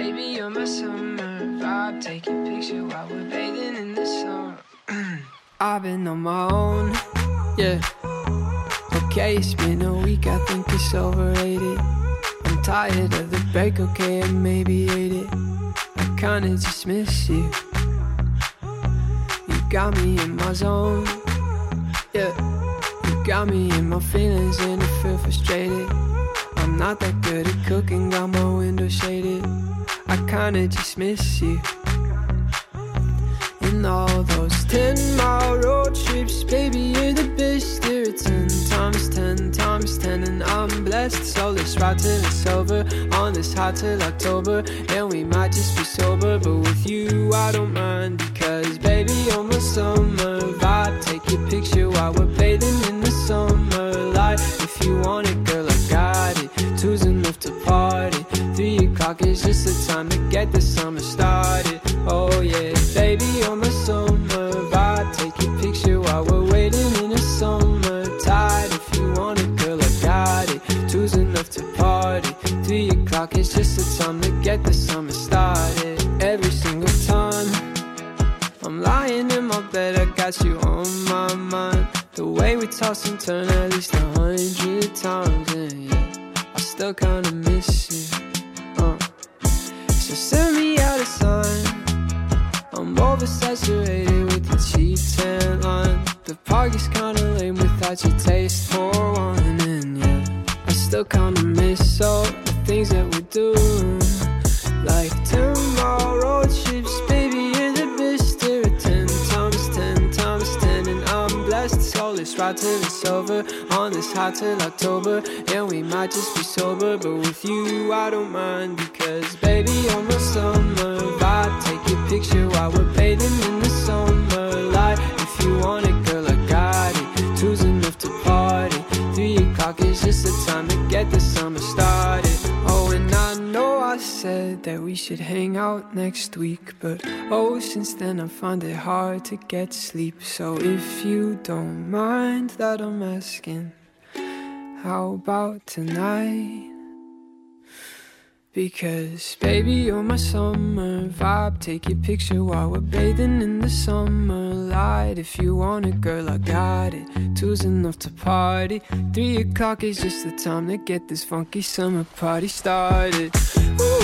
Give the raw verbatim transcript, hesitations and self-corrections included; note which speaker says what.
Speaker 1: baby, you're my summer vibe. Take a picture while we're bathing in the sun. I've been on my own, yeah. Okay, it's been a week, I think it's overrated. I'm tired of the break, okay, I maybe ate it. I kinda just miss you. You got me in my zone, yeah. You got me in my feelings and I feel frustrated. I'm not that good at cooking, got my window shaded. I kinda just miss you. In all those ten mile road trips, baby, you're the best. You're ten times ten times ten, and I'm blessed. So let's ride till it's over, on this hot till October. And we might just be sober, but with you I don't mind. Because baby, you're my summer vibe. Take your picture while we're bathing in the summer light. If you want it, girl, I got it. Two's enough to party. Three o'clock is just the time to get the summer started. Oh yeah, baby, you're my summer vibe. Take your picture while we're waiting in the summer tide. If you want it, girl, I got it. Two's enough to party. Three o'clock is just the time to get the summer started. Every single time I'm lying in my bed, I got you on my mind. The way we toss and turn at least a hundred times, and yeah, I still kinda miss you. uh. So send me out a sign. I'm oversaturated with the cheap tan line. The party's kinda lame without your taste for wine, and yeah, I still kinda miss all the things that we do. Like ten mile road trips, baby, you're the best. You're a ten times ten times ten, and I'm blessed. So let's ride till it's over, on this hot till October. And we might just be sober, but with you I don't mind. Because baby, you're my summer vibe. Take your picture while we're bathing in the summer light. If you want it, girl, I got it. Two's enough to party. Three o'clock is just the time to get the summer started. Oh, and I know I said that we should hang out next week, but oh, since then I find it hard to get sleep. So if you don't mind that I'm asking, how about tonight? Because baby, you're my summer vibe. Take your picture while we're bathing in the summer light. If you want it, girl, I got it. Two's enough to party. Three o'clock is just the time to get this funky summer party started. Ooh.